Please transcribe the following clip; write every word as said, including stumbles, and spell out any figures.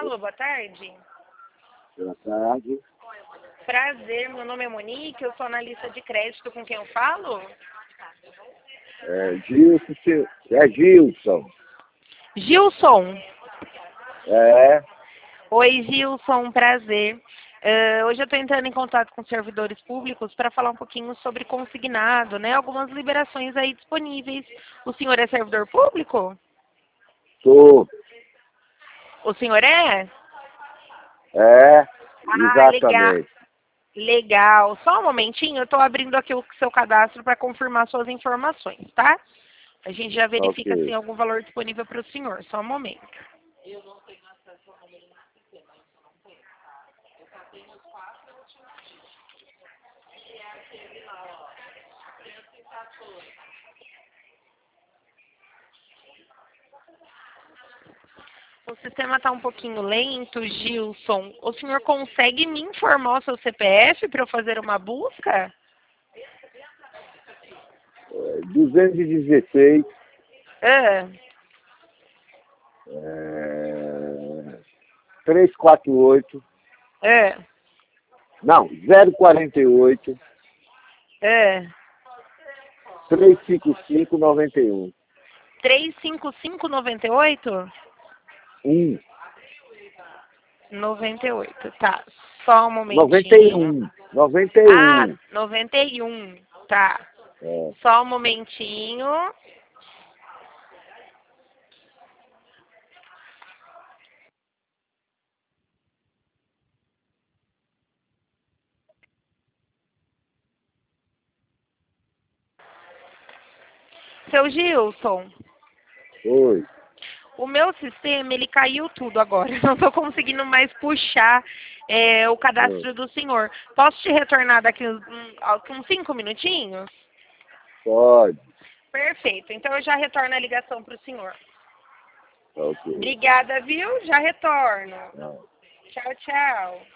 Alô, boa tarde. Boa tarde. Prazer, meu nome é Monique, eu sou analista de crédito, com quem eu falo? É Gilson, se- é Gilson. Gilson. É, Oi, Gilson, prazer. Eh, hoje eu estou entrando em contato com servidores públicos para falar um pouquinho sobre consignado, né? Algumas liberações aí disponíveis. O senhor é servidor público? tô. O senhor é? É, Ah, legal. exatamente. Legal. Só um momentinho, eu estou abrindo aqui o seu cadastro para confirmar suas informações, tá? A gente já verifica se tem Ok. algum valor disponível para o senhor. Só um momento. O sistema está um pouquinho lento, Gilson. O senhor consegue me informar o seu C P F para eu fazer uma busca? É, duzentos e dezesseis, Ah, é, trezentos e quarenta e oito, ah, não, zero quarenta e oito, ah. trezentos e cinquenta e cinco, noventa e um. três cinco cinco noventa e oito? um, noventa e oito, tá. Só um noventa e momentinho. um, noventa e Ah, um. noventa e um, tá. É, Só um momentinho. Seu Gilson, oi. o meu sistema, ele caiu tudo agora. Não estou conseguindo mais puxar é, o É, cadastro do senhor. Posso te retornar daqui uns, um, uns cinco minutinhos? pode. Perfeito. Então eu já retorno a ligação para o senhor. Ok. Obrigada, viu? Já retorno. É. Tchau, tchau.